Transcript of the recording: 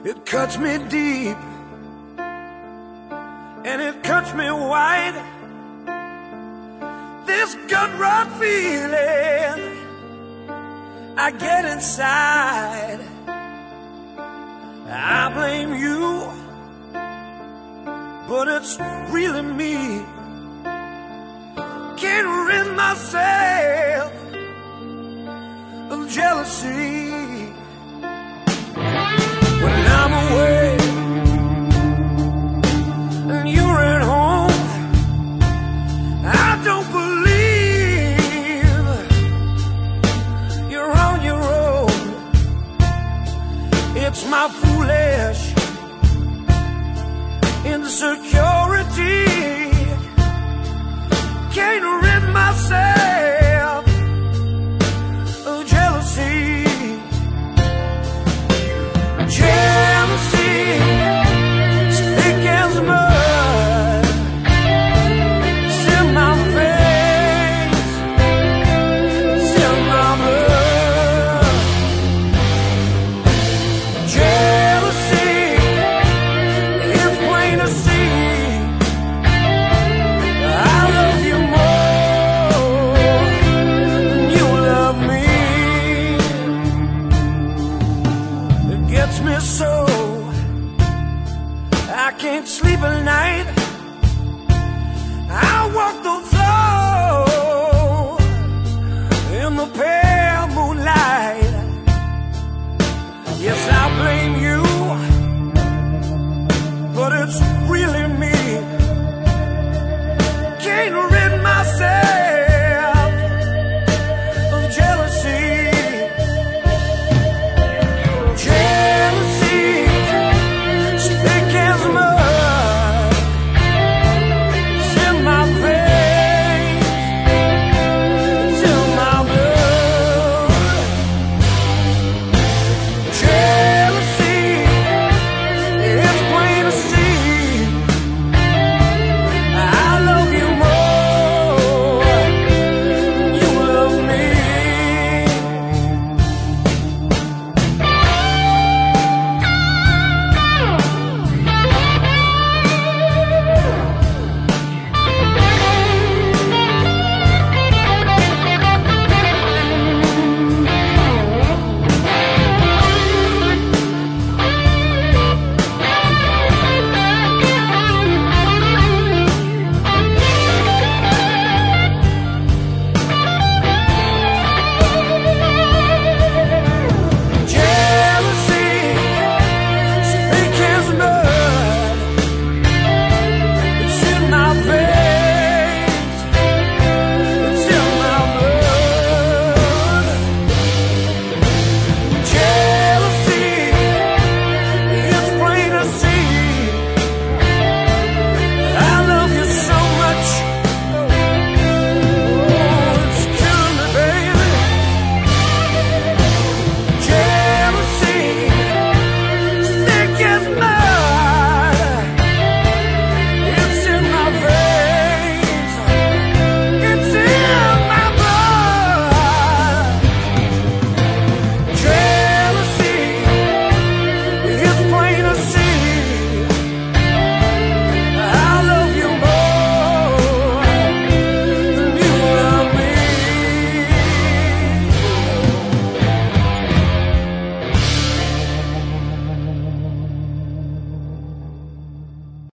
It cuts me deep, and it cuts me wide. This gut rot feeling I get inside. I blame you, but it's really me. Can't rid myself of jealousy. When I'm away and you're at home, I don't believe you're on your own. It's my foolish insecurity